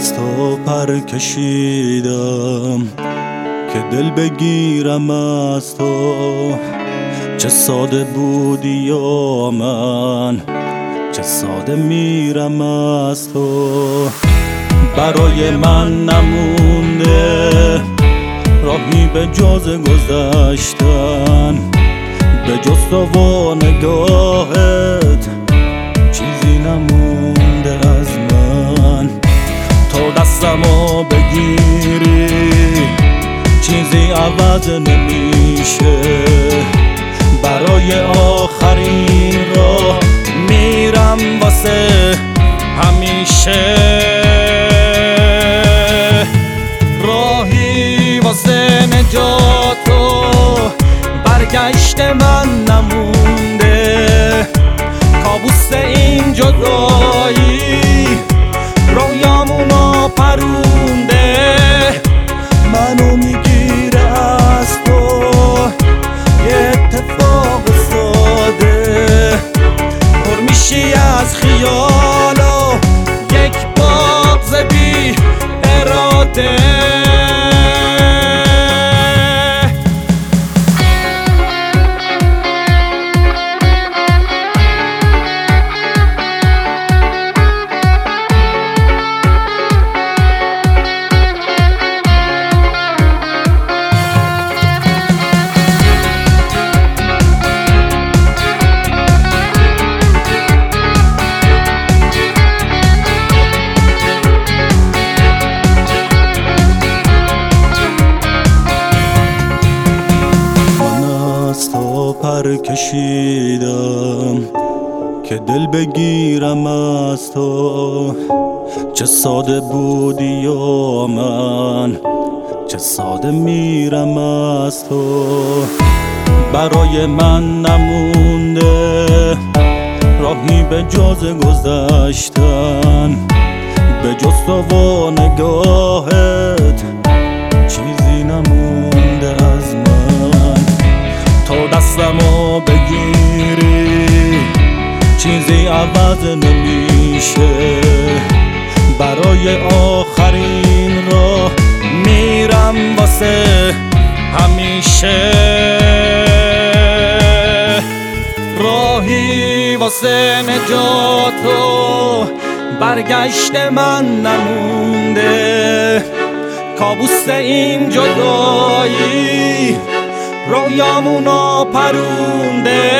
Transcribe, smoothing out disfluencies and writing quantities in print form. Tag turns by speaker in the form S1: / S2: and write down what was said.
S1: از تو پر کشیدم که دل بگیرم از تو. چه ساده بودی یا من، چه ساده میرم از تو. برای من نمونده راهی به جز گذشتن، به جز تو و نگاهت چیزی نمونده از من. تو دستمو بگیری چیزی عوض نمیشه، برای آخرین راه میرم واسه همیشه. راهی واسه نجات و برگشت من نمونده، کابوس این جدایی رویامونو پرونده. منو میگیره از تو یه اتفاق ساده، پر میشی از خیال و یک بغض بی اراده. پر کشیدم که دل بگیرم از تو. چه ساده بودی یا من، چه ساده میرم از تو. برای من نمونده راهی به جز گذشتن، به جز تو و نگاهت چیزی نمونده از من. تو دستمو بگیری چیزی عوض نمیشه، برای آخرین راه میرم واسه همیشه. راهی واسه نجات و برگشت من نمونده، کابوس این جدایی رویامونو پرونده.